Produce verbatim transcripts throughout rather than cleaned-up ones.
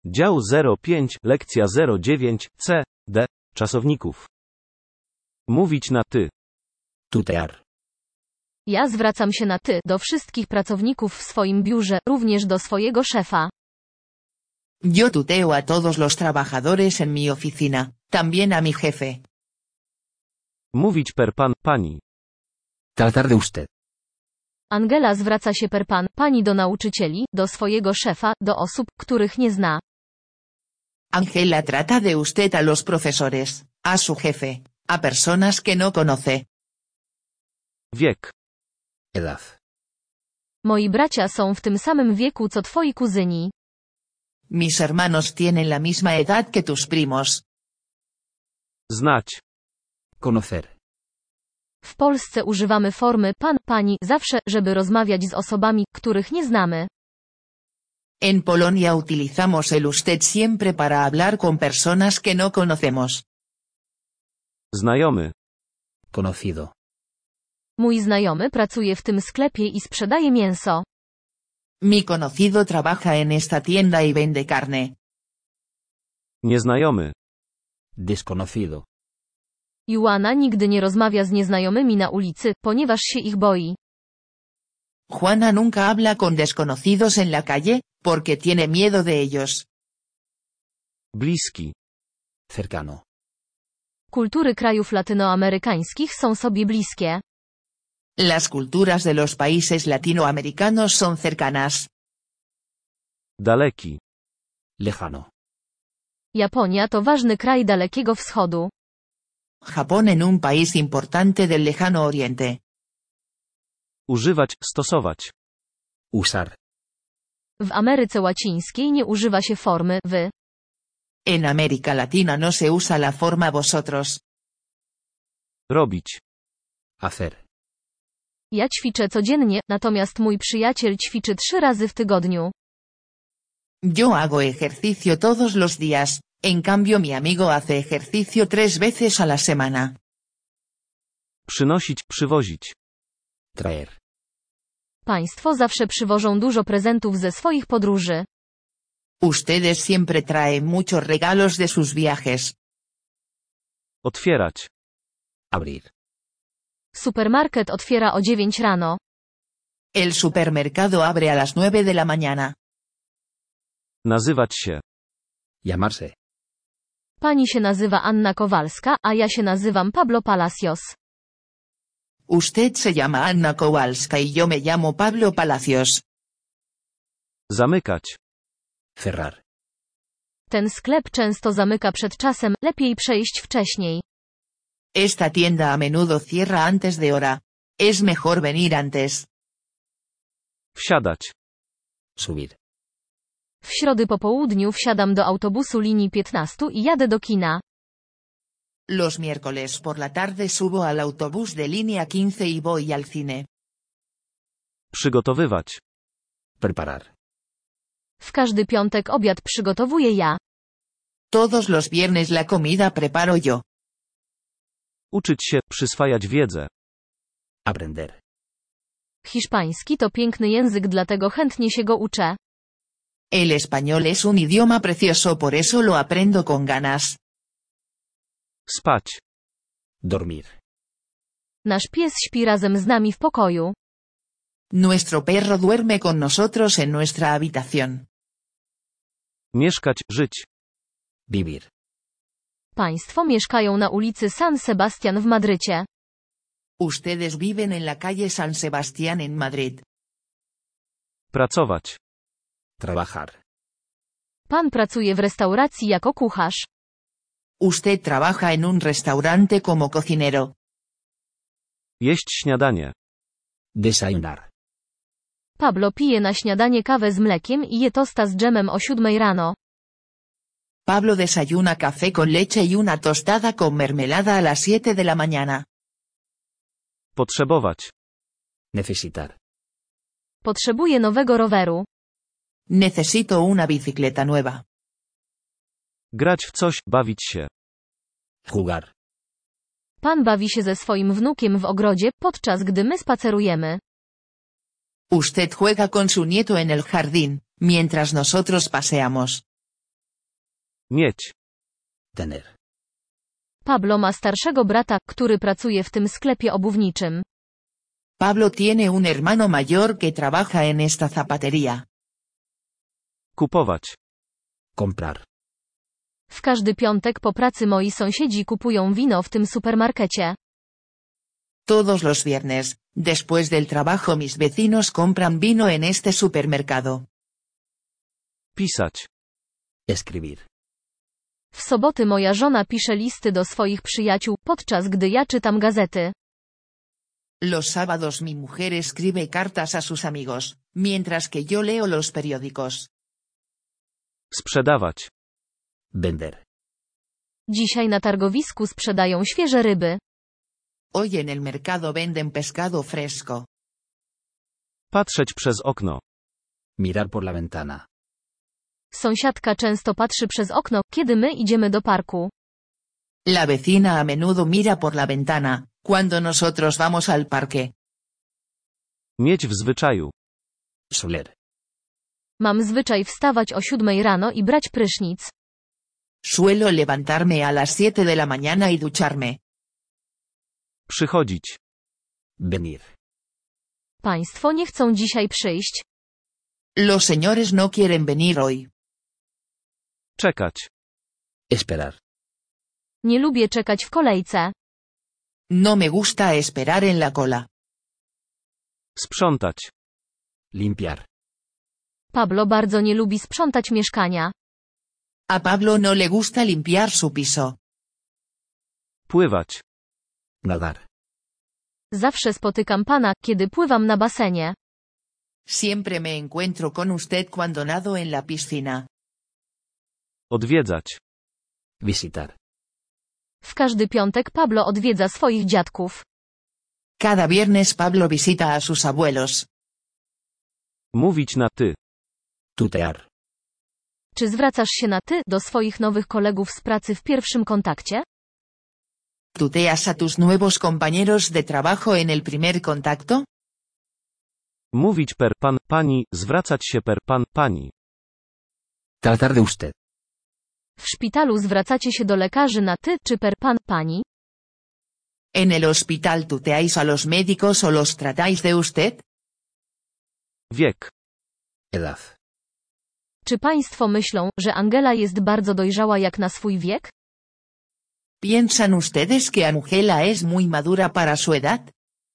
Dział zero pięć, lekcja zero dziewięć, C, D, czasowników. Mówić na ty. Tutear. Ja zwracam się na ty do wszystkich pracowników w swoim biurze, również do swojego szefa. Yo tuteo a todos los trabajadores en mi oficina, también a mi jefe. Mówić per pan, pani. Tratar de usted. Angela zwraca się per pan, pani do nauczycieli, do swojego szefa, do osób, których nie zna. Angela trata de usted a los profesores, a su jefe, a personas que no conoce. Wiek. Edad. Moi bracia są w tym samym wieku co twoi kuzyni. Mis hermanos tienen la misma edad que tus primos. Znać. Conocer. W Polsce używamy formy pan, pani, zawsze, żeby rozmawiać z osobami, których nie znamy. En Polonia utilizamos el usted siempre para hablar con personas que no conocemos. Znajomy. Conocido. Mój znajomy pracuje w tym sklepie i sprzedaje mięso. Mi conocido trabaja en esta tienda y vende carne. Nieznajomy. Desconocido. Juana nigdy nie rozmawia z nieznajomymi na ulicy, ponieważ się ich boi. Juana nunca habla con desconocidos en la calle, porque tiene miedo de ellos. Bliski. Cercano. Kultury krajów latynoamerykańskich są sobie bliskie. Las culturas de los países latinoamericanos son cercanas. Daleki. Lejano. Japonia to ważny kraj Dalekiego Wschodu. Japón en un país importante del lejano oriente. Używać, stosować. Usar. W Ameryce Łacińskiej nie używa się formy wy. En América Latina no se usa la forma vosotros. Robić. Hacer. Ja ćwiczę codziennie, natomiast mój przyjaciel ćwiczy trzy razy w tygodniu. Yo hago ejercicio todos los días, en cambio mi amigo hace ejercicio tres veces a la semana. Przynosić, przywozić. Traer. Państwo zawsze przywożą dużo prezentów ze swoich podróży. Ustedes siempre traen muchos regalos de sus viajes. Otwierać. Abrir. Supermarket otwiera o dziewięć rano. El supermercado abre a las nueve de la mañana. Nazywać się. Llamarse. Pani się nazywa Anna Kowalska, a ja się nazywam Pablo Palacios. Usted se llama Anna Kowalska y yo me llamo Pablo Palacios. Zamykać. Cerrar. Ten sklep często zamyka przed czasem, lepiej przejść wcześniej. Esta tienda a menudo cierra antes de hora. Es mejor venir antes. Wsiadać. Subir. W środy po południu wsiadam do autobusu linii piętnaście i jadę do kina. Los miércoles por la tarde subo al autobús de línea quince y voy al cine. Przygotowywać. Preparar. W każdy piątek obiad przygotowuję ja. Todos los viernes la comida preparo yo. Uczyć się, przyswajać wiedzę. Aprender. Hiszpański to piękny język, dlatego chętnie się go uczę. El español es un idioma precioso, por eso lo aprendo con ganas. Spać. Dormir. Nasz pies śpi razem z nami w pokoju. Nuestro perro duerme con nosotros en nuestra habitación. Mieszkać, żyć. Vivir. Państwo mieszkają na ulicy San Sebastián w Madrycie. Ustedes viven en la calle San Sebastián en Madrid. Pracować. Trabajar. Pan pracuje w restauracji jako kucharz. Usted trabaja en un restaurante como cocinero. Jeść śniadanie. Desayunar. Pablo pije na śniadanie kawę z mlekiem i je tosta z dżemem o siódmej rano. Pablo desayuna café con leche y una tostada con mermelada a las siete de la mañana. Potrzebować. Necesitar. Potrzebuję nowego roweru. Necesito una bicicleta nueva. Grać w coś, bawić się. Jugar. Pan bawi się ze swoim wnukiem w ogrodzie, podczas gdy my spacerujemy. Usted juega con su nieto en el jardín, mientras nosotros paseamos. Mieć. Tener. Pablo ma starszego brata, który pracuje w tym sklepie obuwniczym. Pablo tiene un hermano mayor que trabaja en esta zapatería. Kupować. Comprar. W każdy piątek po pracy moi sąsiedzi kupują wino w tym supermarkecie. Todos los viernes, después del trabajo mis vecinos compran vino en este supermercado. Pisać. Escribir. W soboty moja żona pisze listy do swoich przyjaciół, podczas gdy ja czytam gazety. Los sábados mi mujer escribe cartas a sus amigos, mientras que yo leo los periódicos. Sprzedawać. Vender. Dzisiaj na targowisku sprzedają świeże ryby. Hoy en el mercado venden pescado fresco. Patrzeć przez okno. Mirar por la ventana. Sąsiadka często patrzy przez okno, kiedy my idziemy do parku. La vecina a menudo mira por la ventana, cuando nosotros vamos al parque. Mieć w zwyczaju. Soler. Mam zwyczaj wstawać o siódmej rano i brać prysznic. Suelo levantarme a las siete de la mañana y ducharme. Przychodzić. Venir. Państwo nie chcą dzisiaj przyjść. Los señores no quieren venir hoy. Czekać. Esperar. Nie lubię czekać w kolejce. No me gusta esperar en la cola. Sprzątać. Limpiar. Pablo bardzo nie lubi sprzątać mieszkania. A Pablo no le gusta limpiar su piso. Pływać. Nadar. Zawsze spotykam pana, kiedy pływam na basenie. Siempre me encuentro con usted cuando nado en la piscina. Odwiedzać. Visitar. W każdy piątek Pablo odwiedza swoich dziadków. Cada viernes Pablo visita a sus abuelos. Mówić na ty. Tutear. Czy zwracasz się na ty do swoich nowych kolegów z pracy w pierwszym kontakcie? ¿Tuteas a tus nuevos compañeros de trabajo en el primer contacto? Mówić per pan, pani, zwracać się per pan, pani. Tratar de usted. W szpitalu zwracacie się do lekarzy na ty czy per pan, pani? ¿En el hospital tuteáis a los médicos o los tratáis de usted? Wiek. Edad. Czy państwo myślą, że Angela jest bardzo dojrzała jak na swój wiek? ¿Piensan ustedes que Angela es muy madura para su edad?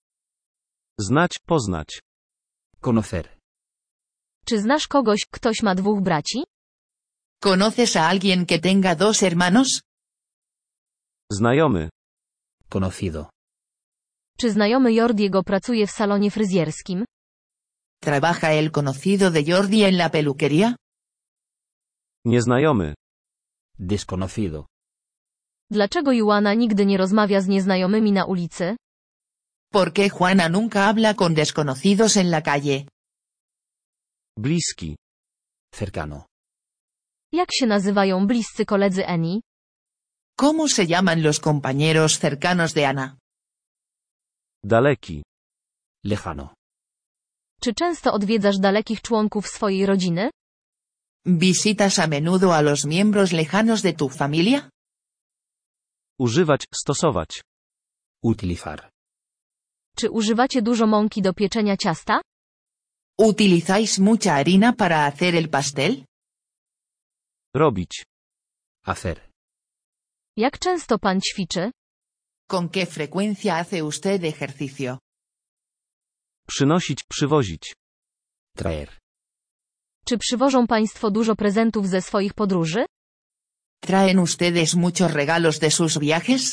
Znać, poznać. Conocer. Czy znasz kogoś, ktoś ma dwóch braci? ¿Conoces a alguien que tenga dos hermanos? Znajomy. Conocido. Czy znajomy Jordiego pracuje w salonie fryzjerskim? ¿Trabaja el conocido de Jordi en la peluquería? Nieznajomy. Desconocido. Dlaczego Juana nigdy nie rozmawia z nieznajomymi na ulicy? ¿Por qué Juana nunca habla con desconocidos en la calle? Bliski. Cercano. Jak się nazywają bliscy koledzy Eni? ¿Cómo se llaman los compañeros cercanos de Ana? Daleki. Lejano. Czy często odwiedzasz dalekich członków swojej rodziny? ¿Visitas a menudo a los miembros lejanos de tu familia? Używać, stosować. Utilizar. Czy używacie dużo mąki do pieczenia ciasta? ¿Utilizáis mucha harina para hacer el pastel? Robić. Hacer. Jak często pan ćwiczy? ¿Con qué frecuencia hace usted ejercicio? Przynosić, przywozić. Traer. Czy przywożą państwo dużo prezentów ze swoich podróży? ¿Traen ustedes muchos regalos de sus viajes?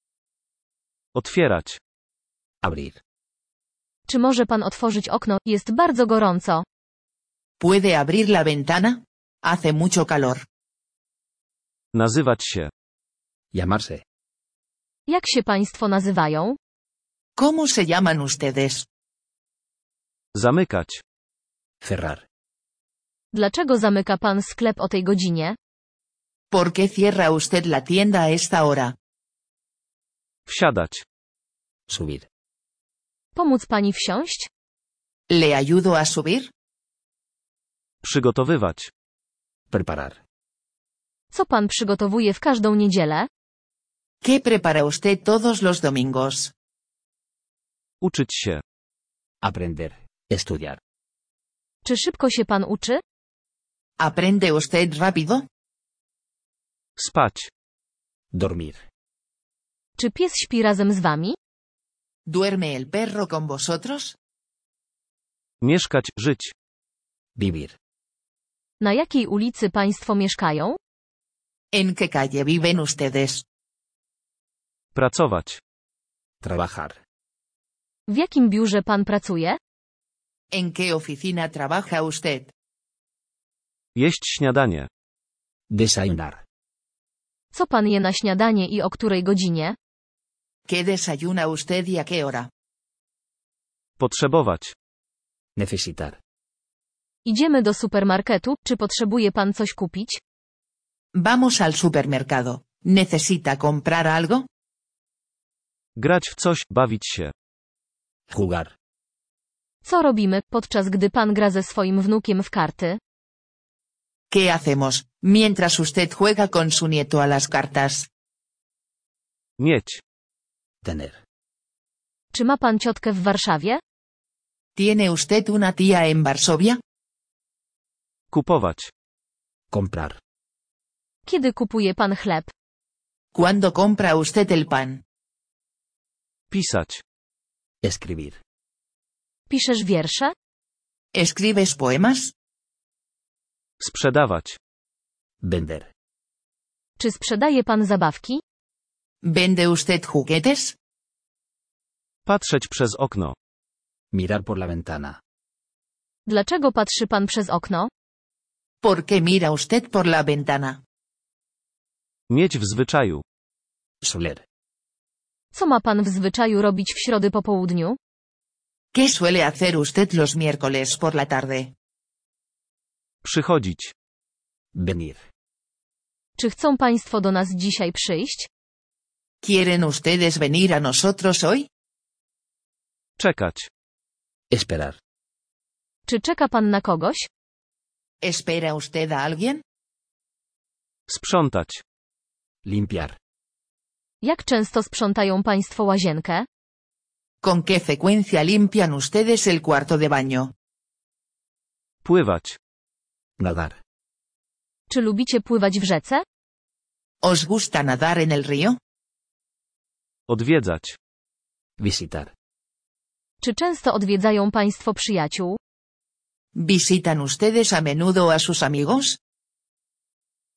Otwierać. Abrir. Czy może pan otworzyć okno? Jest bardzo gorąco. ¿Puede abrir la ventana? Hace mucho calor. Nazywać się. Llamarse. Jak się państwo nazywają? ¿Cómo se llaman ustedes? Zamykać. Cerrar. Dlaczego zamyka pan sklep o tej godzinie? ¿Por qué cierra usted la tienda a esta hora? Wsiadać. Subir. Pomóc pani wsiąść? ¿Le ayudo a subir? Przygotowywać. Preparar. Co pan przygotowuje w każdą niedzielę? ¿Qué prepara usted todos los domingos? Uczyć się. Aprender. Estudiar. Czy szybko się pan uczy? ¿Aprende usted rápido? Spać. Dormir. Czy pies śpi razem z wami? ¿Duerme el perro con vosotros? Mieszkać, żyć. Vivir. Na jakiej ulicy państwo mieszkają? ¿En qué calle viven ustedes? Pracować. Trabajar. W jakim biurze pan pracuje? ¿En qué oficina trabaja usted? Jeść śniadanie. Desayunar. Co pan je na śniadanie i o której godzinie? ¿Qué desayuna usted y a qué hora? Potrzebować. Necesitar. Idziemy do supermarketu, czy potrzebuje pan coś kupić? Vamos al supermercado. ¿Necesita comprar algo? Grać w coś, bawić się. Jugar. Co robimy, podczas gdy pan gra ze swoim wnukiem w karty? ¿Qué hacemos, mientras usted juega con su nieto a las cartas? Mieć. Tener. Czy ma pan ciotkę w Warszawie? ¿Tiene usted una tía en Varsovia? Kupować. Comprar. Kiedy kupuje pan chleb? ¿Cuándo compra usted el pan? Pisać. Escribir. Piszesz wiersze? ¿Escribes poemas? Sprzedawać. Vender. Czy sprzedaje pan zabawki? ¿Vende usted juguetes? Patrzeć przez okno. Mirar por la ventana. Dlaczego patrzy pan przez okno? ¿Por qué mira usted por la ventana? Mieć w zwyczaju. Soler. Co ma pan w zwyczaju robić w środę po południu? ¿Qué suele hacer usted los miércoles por la tarde? Przychodzić. Venir. Czy chcą państwo do nas dzisiaj przyjść? ¿Quieren ustedes venir a nosotros hoy? Czekać. Esperar. Czy czeka pan na kogoś? ¿Espera usted a alguien? Sprzątać. Limpiar. Jak często sprzątają państwo łazienkę? ¿Con qué frecuencia limpian ustedes el cuarto de baño? Pływać. Nadar. Czy lubicie pływać w rzece? ¿Os gusta nadar en el río? Odwiedzać. Visitar. Czy często odwiedzają państwo przyjaciół? ¿Visitan ustedes a menudo a sus amigos?